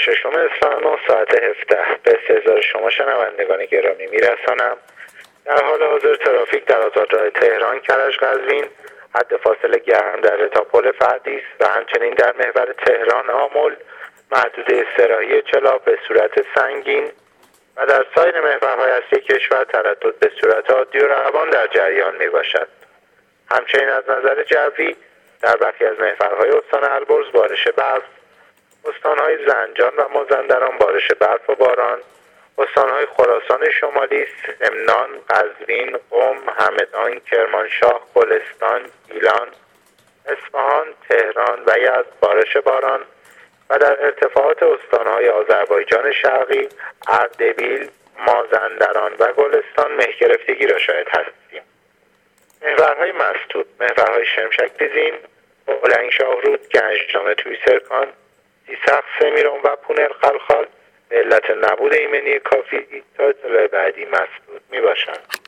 6 اسفند ساعت 17 به استحضار شما شنوندگان گرامی میرسانم. در حال حاضر ترافیک در آزادراه تهران کرج قزوین حد فاصله گرم در رتاپل فردیس و همچنین در محور تهران آمل محدوده سراحی چلا به صورت سنگین و در سایر محورهای اصلی کشور تردد به صورت عادی و روان در جریان می باشد. همچنین از نظر جوی در برخی از محورهای استان البرز بارش برف، استانهای زنجان و مازندران بارش برف و باران، استانهای خراسان شمالی، سمنان، قزوین، قم، همدان، کرمانشاه، گلستان، گیلان، اصفهان، تهران و یزد بارش باران و در ارتفاعات استانهای آذربایجان شرقی، اردبیل، مازندران و گلستان مه گرفتگی را شاهد هستیم. محورهای مسدود، محورهای شمشک دیزین، بلندشاه رود، گنجنامه توی سرکان، سیسخ، سمیرون و پونر خلخال به علت نبود ایمنی کافی تا اطلاع بعدی مسدود می باشند.